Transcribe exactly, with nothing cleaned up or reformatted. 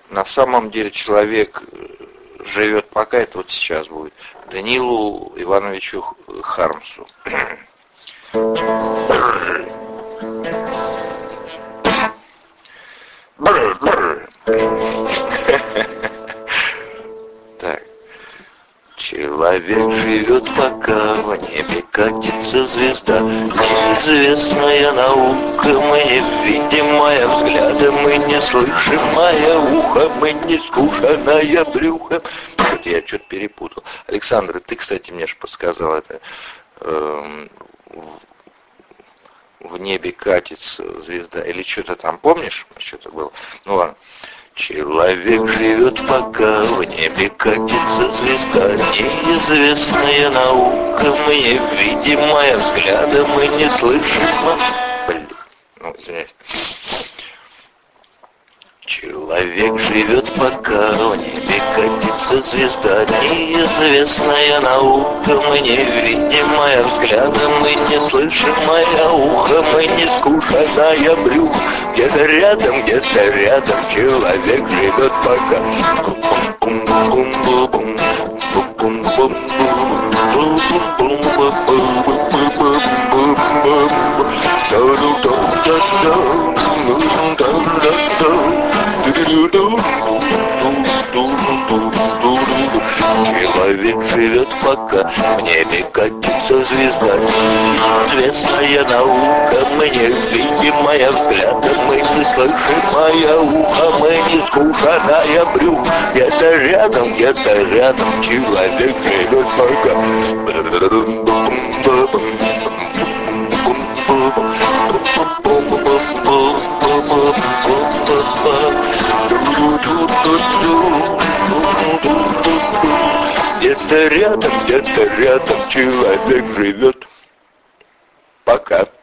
на самом деле человек живет пока, это вот сейчас будет, Данилу Ивановичу Хармсу. Так. Человек живет, пока в небе катится звезда. Неизвестная наука, мы невидимая взглядом, мы не слышимое ухо, мы не скушанное брюхо. Что-то я что-то перепутал. Александр, ты, кстати, мне же подсказал это. Эм, в небе катится звезда. Или что-то там, помнишь? Что-то было. Ну ладно. Человек живет, пока в небе катится звезда. Неизвестная наука, мы невидимая взглядом, мы не слышим. Блин, ну извиняюсь. Человек живет, пока в небе катится звезда. Неизвестная наука, мы невидимая взглядом, мы не слышимое ухо, мы не скушанное брюхо. Где-то рядом, где-то рядом человек живет пока. Человек живет пока, в небе катится звезда. Неизвестная наука, мы невидимая взглядом, мы не слышимое ухо, мы не скушанное брюхо. Где-то рядом, где-то рядом человек живет пока. Где-то рядом, где-то рядом человек живет. Пока.